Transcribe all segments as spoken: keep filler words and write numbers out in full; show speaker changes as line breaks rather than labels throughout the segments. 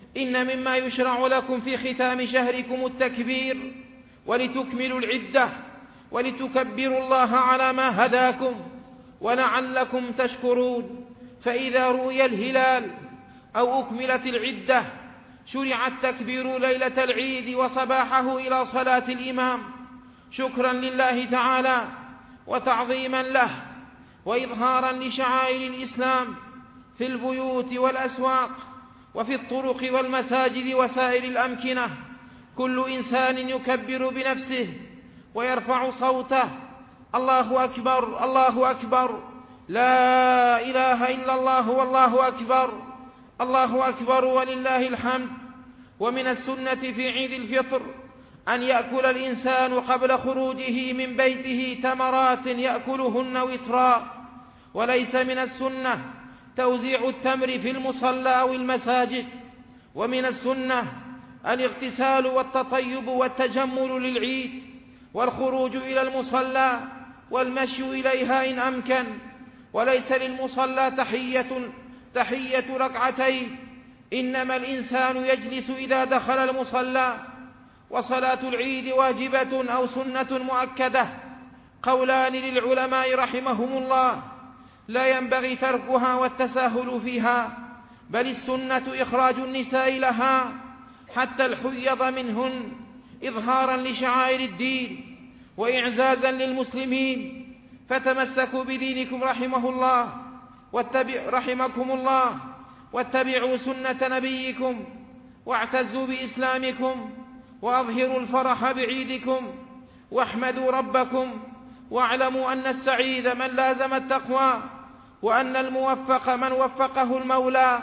إن مما يشرع لكم في ختام شهركم التكبير ولتكملوا العدة ولتكبروا الله على ما هداكم ولعلكم تشكرون. فإذا رؤي الهلال أو أكملت العدة شرع التكبير ليلة العيد وصباحه إلى صلاة الإمام شكرا لله تعالى وتعظيما له وإظهارا لشعائر الإسلام في البيوت والأسواق وفي الطرق والمساجد وسائر الأمكنة. كل إنسان يكبر بنفسه ويرفع صوته: الله أكبر الله أكبر، لا إله إلا الله والله أكبر، الله أكبر ولله الحمد. ومن السنة في عيد الفطر أن يأكل الإنسان قبل خروجه من بيته تمرات يأكلهن وترا، وليس من السنة توزيع التمر في المصلى أو المساجد. ومن السنة الاغتسال والتطيب والتجمل للعيد والخروج إلى المصلى والمشي إليها إن أمكن. وليس للمصلى تحية تحية ركعتين، إنما الإنسان يجلس إذا دخل المصلى. وصلاة العيد واجبة أو سنة مؤكدة، قولان للعلماء رحمهم الله: لا ينبغي تركها والتساهل فيها، بل السنة إخراج النساء لها حتى الحيض منهن إظهارا لشعائر الدين وإعزازا للمسلمين. فتمسكوا بدينكم رحمه الله واتبع رحمكم الله واتبعوا سنة نبيكم واعتزوا بإسلامكم وأظهروا الفرح بعيدكم واحمدوا ربكم واعلموا أن السعيد من لازم التقوى وأن الموفق من وفقه المولى.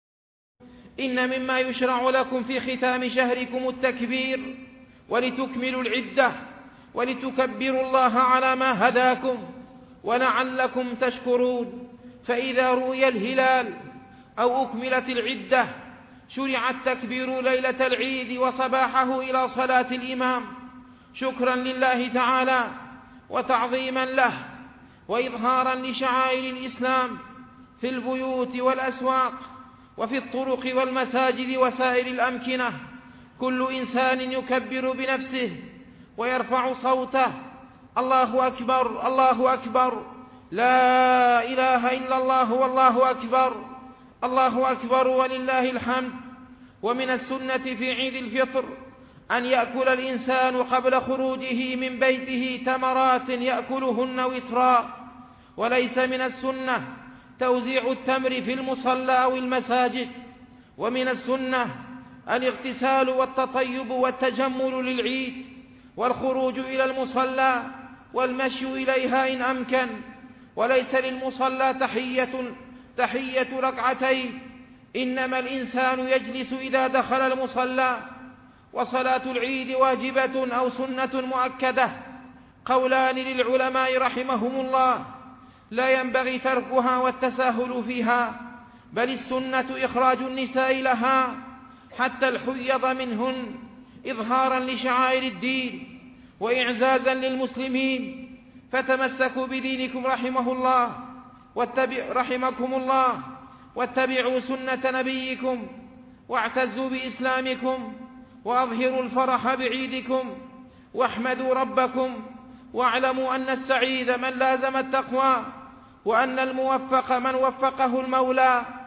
إن مما يشرع لكم في ختام شهركم التكبير ولتكملوا العدة ولتكبروا الله على ما هداكم ولعلكم تشكرون. فإذا رؤي الهلال أو أكملت العدة شرع التكبير ليلة العيد وصباحه إلى صلاة الإمام شكرا لله تعالى وتعظيما له وإظهارا لشعائر الإسلام في البيوت والأسواق وفي الطرق والمساجد وسائر الأمكنة. كل إنسان يكبر بنفسه ويرفع صوته: الله أكبر الله أكبر، لا إله إلا الله والله أكبر، الله أكبر ولله الحمد. ومن السنة في عيد الفطر أن يأكل الإنسان قبل خروجه من بيته تمرات يأكلهن وترا، وليس من السنة توزيع التمر في المصلى أو المساجد. ومن السنة الاغتسال والتطيب والتجمل للعيد والخروج إلى المصلى والمشي إليها إن أمكن. وليس للمصلى تحية تحية ركعتين، إنما الإنسان يجلس إذا دخل المصلى. وصلاة العيد واجبة أو سنة مؤكدة، قولان للعلماء رحمهم الله: لا ينبغي تركها والتساهل فيها، بل السنة إخراج النساء لها حتى الحيض منهن إظهارا لشعائر الدين وإعزازا للمسلمين. فتمسكوا بدينكم رحمه الله واتبع رحمكم الله واتبعوا سنة نبيكم واعتزوا بإسلامكم وأظهروا الفرح بعيدكم واحمدوا ربكم واعلموا أن السعيد من لازم التقوى وأن الموفق من وفقه المولى.